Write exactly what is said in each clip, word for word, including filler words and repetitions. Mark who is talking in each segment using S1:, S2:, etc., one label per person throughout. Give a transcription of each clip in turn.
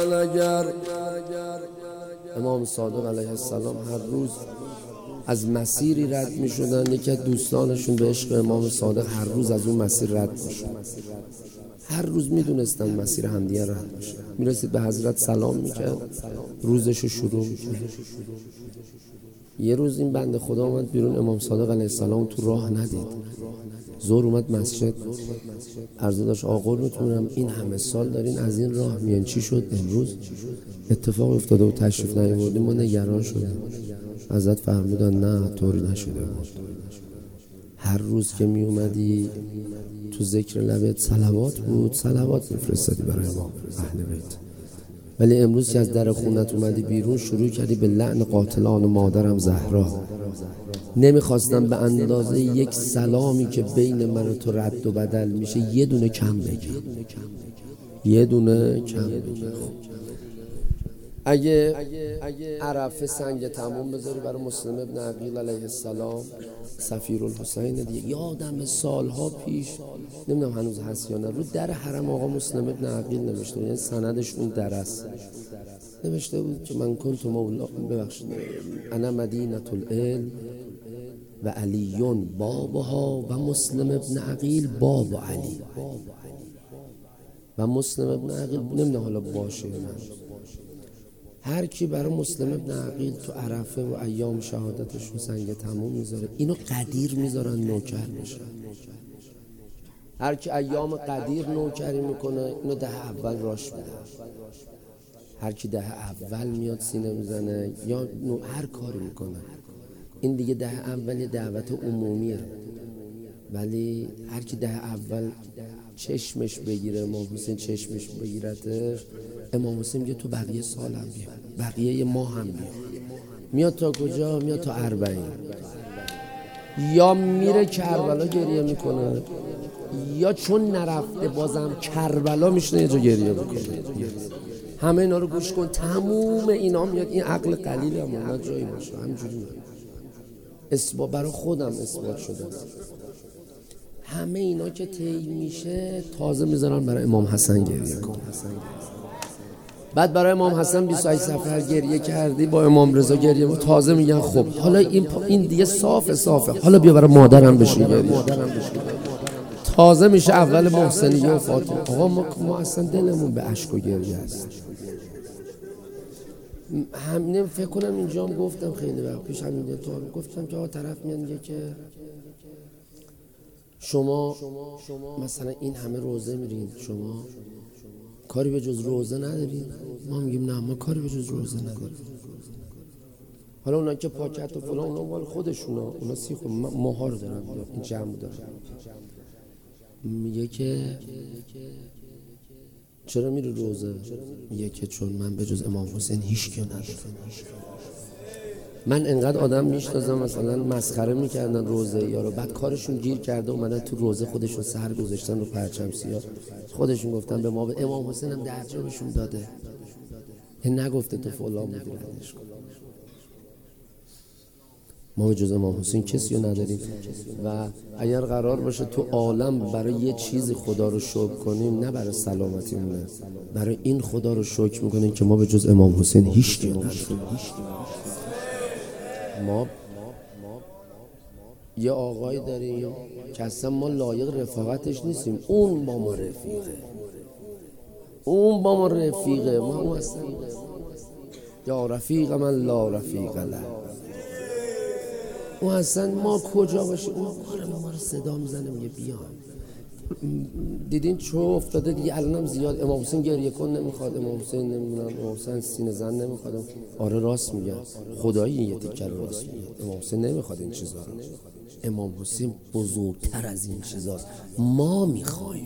S1: من اگر امام صادق علیه السلام هر روز از مسیری رد می شدن، یکی از دوستانشون به عشق امام صادق هر روز از اون مسیر رد می شد. هر روز می دونستن مسیر همدیگه رد می شد. می رسید به حضرت سلام می کرد، روزشو شروع می کرد. یه روز این بنده خدا اومد بیرون، امام صادق علیه السلام تو راه ندید. ظهر اومد مسجد، عرضه داشت آقا میتونم این همه سال دارین از این راه میان، چی شد امروز اتفاق افتاده و تشریف نیاوردیم، ما نگران شدیم. حضرت فرمودن نه طوری نشده بود، هر روز که می اومدی تو ذکر لبت صلوات بود، صلوات میفرستادی برای ما اهل بیت، ولی امروز که از در خونت اومدی بیرون شروع کردی به لعن قاتلان مادرم زهرا. نمیخواستم به اندازه یک سلامی که بین من و تو رد و بدل میشه یه دونه کم بگی، یه دونه کم بگی. اگه عرفه سنگ تموم بذاری برای مسلم ابن عقیل علیه السلام، سفیر الحسین دیگه، یادم سالها پیش نمیدونم هنوز هست یا نه، رو در حرم آقا مسلم ابن عقیل نوشته، یعنی سندش اون در است، نوشته بود که من کنت مولا ببخشید انا مدینة العلم و علیون بابها و مسلم ابن عقیل باب علی. و مسلم ابن عقیل نمیدونم حالا باشه نه، هر کی برای مسلم ابن عقیل تو عرفه و ایام شهادتش رو سنگ تموم میذاره، اینو قدیر میذارن نوکر میشه. هر کی ایام قدیر نوکری میکنه اینو ده اول راش میده. هر کی ده اول میاد سینه میزنه یا هر کاری میکنه، این دیگه ده اول یه دعوت عمومیه، ولی هر کی ده اول چشمش بگیره امام حسین، چشمش بگیرتش، امام حسین میگه تو بقیه سال هم بیا، بقیه ما هم بیا. میاد تا کجا؟ میاد تا اربعین. یا میره کربلا گریه میکنه، یا چون نرفته بازم کربلا میشنه یه جا گریه میکنه. همه اینا رو گوش کن، تموم اینا میاد، این عقل قلیل هم اومد جایی باشه، همینجوری میاد. اثبات برای خودم اثبات شده. همه اینا که طی میشه تازه میذارن برای امام حسن گریه کن. بعد برای امام حسن بیست و هشت سفر گریه کردی، با امام رضا گریه کن، تازه میگن خب حالا این این دیگه صافه صافه، حالا بیا برای مادرم بشین گریه. تازه میشه اول محسنیه و فاطمه. آقا ما, ما اصلا دلمون به اشک و گریه است. همین فکر کنم اینجا هم گفتم خیلی وقت پیش، همین تو گفتم که آقا طرف میاد میگه که شما مثلا این همه روزه میرین، شما کاری به جز روزه ندارین؟ ما میگیم نه ما کاری به جز روزه نداریم. حالا اونا که پاکت و فلان اونا مال خودشونا، اونا سی خود ماها رو دارن، این جمع دارن. میگه که چرا میره روزه؟ میگه که چون من به جز امام حسین هیچ کی ندارم. من انقدر آدم میشناسم مثلا مسخره میکردن روزه یا رو، بعد کارشون گیر کرده اومدن تو روزه خودشون سر گذاشتن رو پرچم سیاه، خودشون گفتن به ما به امام حسین هم درجابشون داده، این نگفته تو فلان بودی ردش کن. ما به جز امام حسین کسی رو نداریم و اگر قرار باشه تو عالم برای یه چیزی خدا رو شکر کنیم، نه برای سلامتیمونه، برای این خدا رو شکر میکنیم که ما به جز امام حسین هیچ کی نداریم. ما یه آقای داریم که اصلا ما لایق رفاقتش نیستیم، اون با ما رفیقه، اون با ما رفیقه، ما اون اصلا یا رفیق من لا رفیق له، اون اصلا ما کجا باشیم اون کار ما رو صدا میزنه میگه بیان. دیدین چه افتاده دیگه الانم زیاد، امام حسین گریه کن نمیخواد، امام حسین نمیدونم، امام حسین سینه زن نمیخواد. آره راست میگه، خدایی یه تیکر راست میگه، امام حسین نمیخواد این چیزا رو. امام حسین بزرگتر از این چیزاست، ما میخوایم،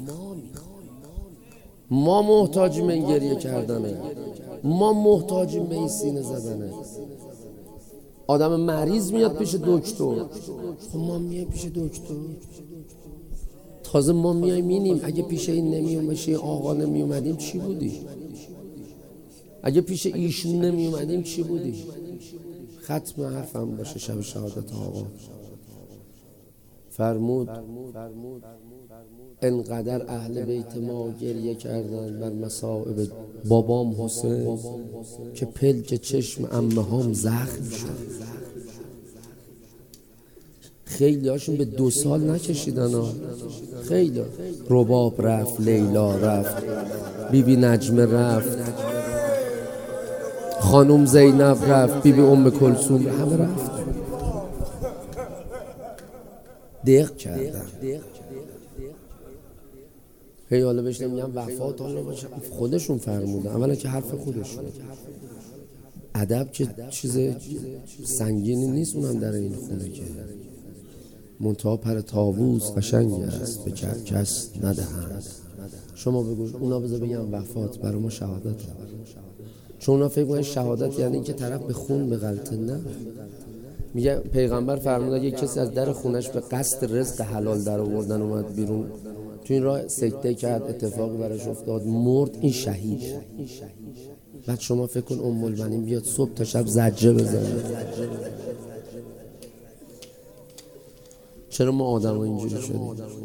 S1: ما محتاجیم این گریه کردنه، ما محتاجیم به این سینه زدنه. آدم مریض میاد پیش دکتر، خب ما میایم پیش دکتر، تازه ما میایم مینیم. اگه پیش این نمیومدیم، پیش آقا نمیومدیم چی بودی؟ اگه پیش ایشون نمیومدیم چی بودی؟ ختم حرفم باشه شب شهادت آقا. فرمود انقدر اهل بیت ما گریه کردن بر مصائب بابام حسین که پلک چشم عمه هام زخم شد. خیلی هاشون به دو سال نکشیدن ها. خیلی رباب رفت، لیلا رفت، بیبی نجمه رفت، خانم زینب رفت، بیبی ام کلثوم، همه رفت. دق کردن. هی حالا بهش نمیگم وفات حالا باشه، خودشون فرمودن. اولا که حرف خودشون. ادب که چیز سنگینی نیست اونم در این خونه که منتها پر طاووس قشنگ است به کس ندهند. شما بگو اونا بذار بگم وفات برای ما شهادت، چون اونا فکر کنن شهادت یعنی که طرف به خون بغلطه. نه، میگه پیغمبر فرمود اگه کسی از در خونش به قصد رزق حلال در آوردن اومد بیرون، تو این راه سکته کرد، اتفاقی براش افتاد، مرد، این شهید. بعد شما فکر کن ام البنین بیاد صبح تا شب زجه بزنه. چرا ما آدم ها اینجوری شدیم؟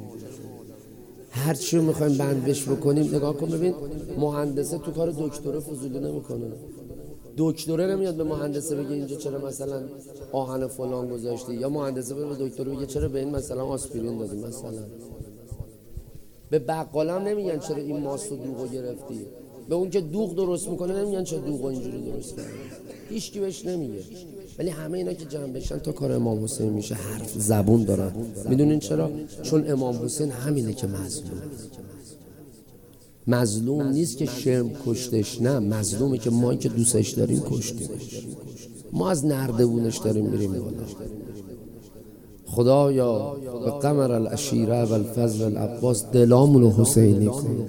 S1: هر چی رو میخوایم بندش بکنیم. نگاه کن ببین، مهندسه تو کار دکتره فضولی نمیکنه. دکتره نمیاد به مهندسه بگه اینجا چرا مثلا آهن فلان گذاشتی، یا مهندسه بره به دکتر بگه چرا به این مثلا آسپرین دادی. مثلا به بقالم نمیگن چرا این ماست و دوغو گرفتی. به اون که دوغ درست میکنه نمیگن چرا دوغو اینجوری درست کردی. هیچ کی بهش نمیگه. ولی همه اینا که جمع بشن تا کار امام حسین میشه. حرف زبون دارن. میدونین چرا؟ چون امام حسین همینه که مظلوم. مظلوم نیست که شرم کشتش، نه، مظلومه که ما که دوستش داریم کشتیمش. ما از نردبونش داریم میریم بالا. خدایا به قمر العشیره و الفضل العباس دلامونو حسینی کن.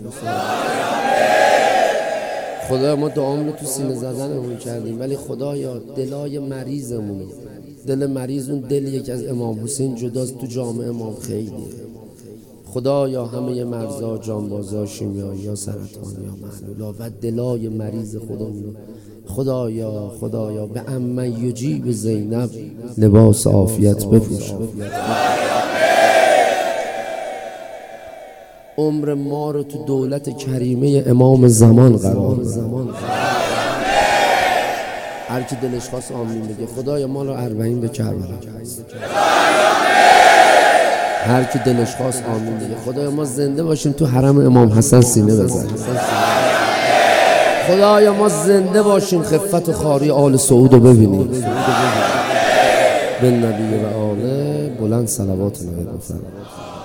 S1: خدایا ما دعامونو تو سینه زدنمون کردیم، ولی خدایا دلای مریضمون، دل مریض اون دلیه که از امام حسین جداست، تو جامعه امام خیلیه. خدایا همه مرزا، جانبازا، شیمیایی یا سرطان یا معلولا و دلای مریض خودمون خدایا خدایا به عمه یجیب زینب لباس عافیت بپوش. عمر ما رو تو دولت کریمه امام زمان قرار بده. هر کی دلش خواست آمین بگه. خدایا ما رو اربعین به کربلا. هر کی دلش خواست آمین بگه. خدایا ما زنده باشیم تو حرم امام حسن سینه بزنیم. خدایا ما زنده باشیم خفت و خاری آل سعود رو ببینیم. به نبی و آله بلند صلوات نهید بفرمایید.